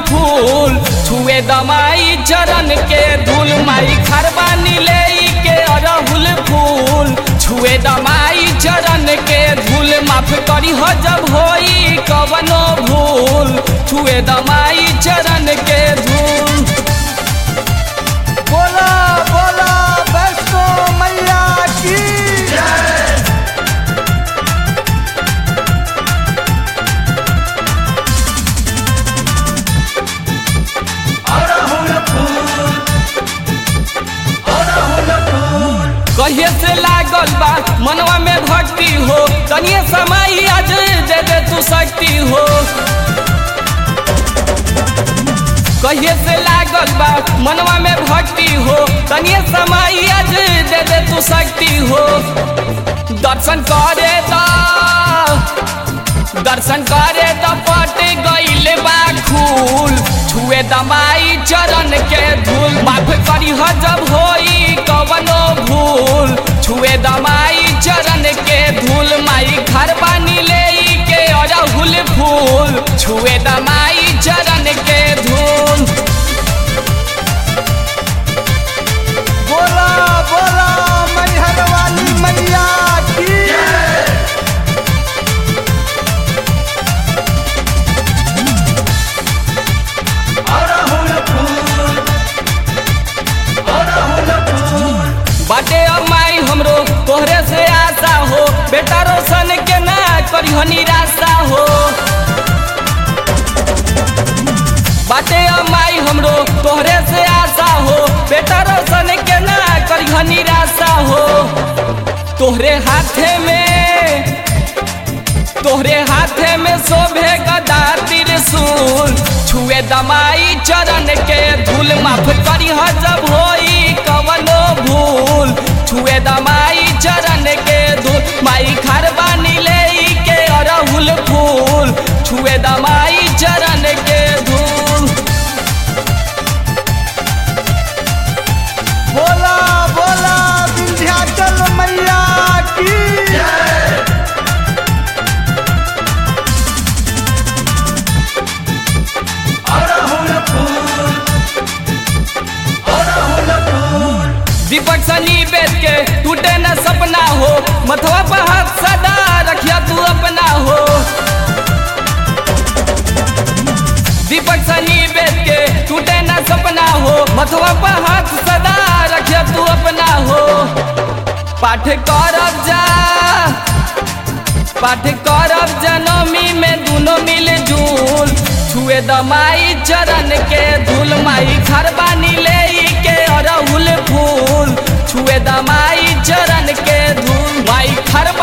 फूल छुए दमाई चरण के धूल माई खरबानी ले के अरहुल फूल छुए दमाई चरण के धूल माफ करी हो जब होई कवनो भूल छुए दमाई चरण के धूल। बोला बोला वैष्णो मैया की कहिए से लागल बा मनवा में भक्ति हो तनिए समय आज दे दे तू शक्ति हो। कहिए से लागल बा मनवा में भक्ति हो तनिए समय आज दे दे तू शक्ति हो। दर्शन करे तो पट गइल बा खूल छुए दमाई चरण के धूल माफ करी हो जब होई कवनो भूल छुए दमाई चरण के धूल माई खरबानी ले के अरहुल फूल छुए दमाई चरण के धूल। बोला बोला मैहर वाली मैया की बाटे अब माई हमरो तोहरे से आशा हो बेटा रोशन के ना करियो निराशा हो। बाटे अब माई हमरो तोहरे से आशा हो बेटा रोशन के ना करियो निराशा हो। तोहरे हाथे में शोभे गदा त्रिशूल छुए दमाई चरण के धूल माफ करी हो जब होई कवनो भूल छुए दमाई चरण के धूल माई खरबानी ले के अरहुल फूल छुए दमाई चरण के धूल। बोला बोला विंध्याचल मैया की दीपक सनी बेच के टूटे न सपना हो मथवा पर हाथ सदा रखिया तू अपना हो। दीपक सनी बेच के टूटे न सपना हो मथवा पर हाथ सदा रखिया तू अपना हो। पाठ करब जनमी में दोनों मिल जुल छुए दमाई चरण के धूल माई खरबानी ले के अरहुल फूल छुए दमाई चरण के धूल माई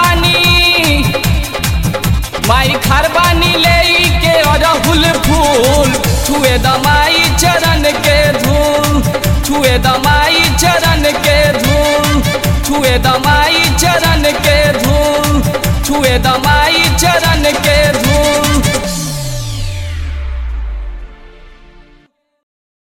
खरबानी ले के अरहुल फूल छुए दमाई चरण के धूल छुए दमाई चरण के धूल छुए दमाई चरण के धूल छुए दमाई चरण के